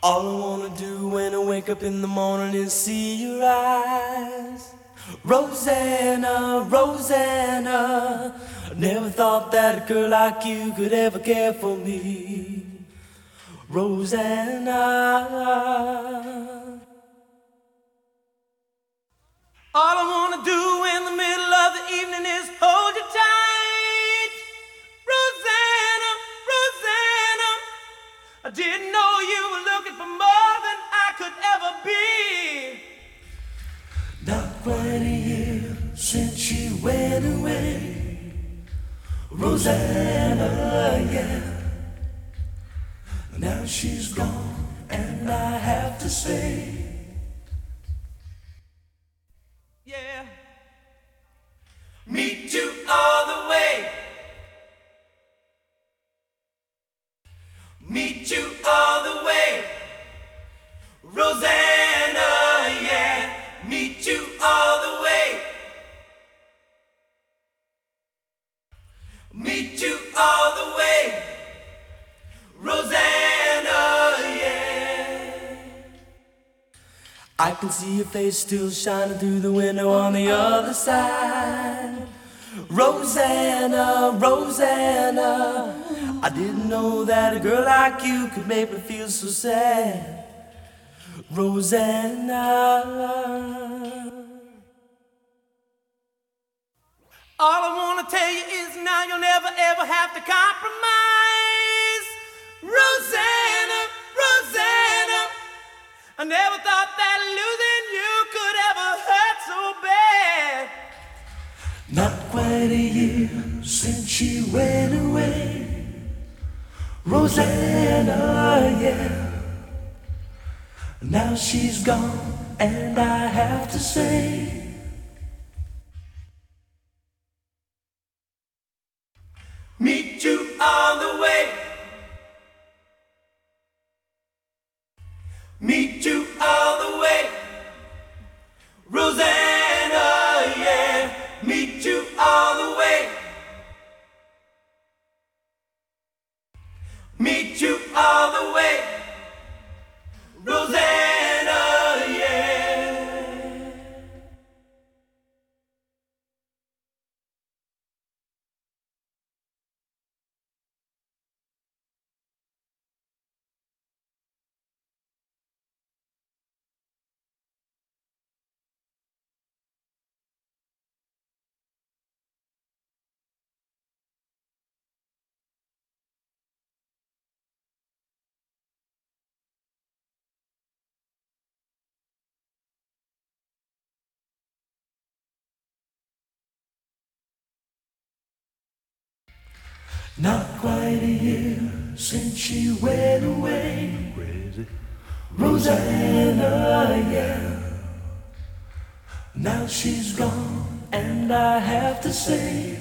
All I wanna do when I wake up in the morning is see your eyes. Rosanna, Rosanna, I never thought that a girl like you could ever care for me. Rosanna. All I wanna do in the middle of the evening is hold you tight. Rosanna, Rosanna, I didn't know you were looking for more than I could ever be. Not quite a year since she went away. Rosanna, yeah. Now she's gone and I have to say, yeah, meet you all the way. Meet you all the way. Rosanna, yeah, meet you all the way. Meet you all the way. Rosanna, yeah. I can see your face still shining through the window on the other side. Rosanna, Rosanna, I didn't know that a girl like you could make me feel so sad. Rosanna. All I wanna tell you is now you'll never ever have to compromise. Rosanna, Rosanna, I never thought that losing you could ever hurt so bad. Not quite a year since she went away. Rosanna, yeah. Now she's gone and I have to say, meet you all the way. Meet you all the way. Rosanna, yeah. Meet you all the way. Meet you all the way. Rosanna, yeah. Not quite a year since she went away. Crazy. Rosanna, yeah. Now she's gone and I have to say,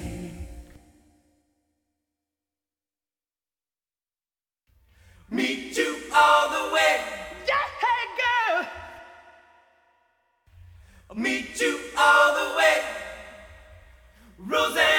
meet you all the way. Yeah, hey girl. Meet you all the way. Rosanna.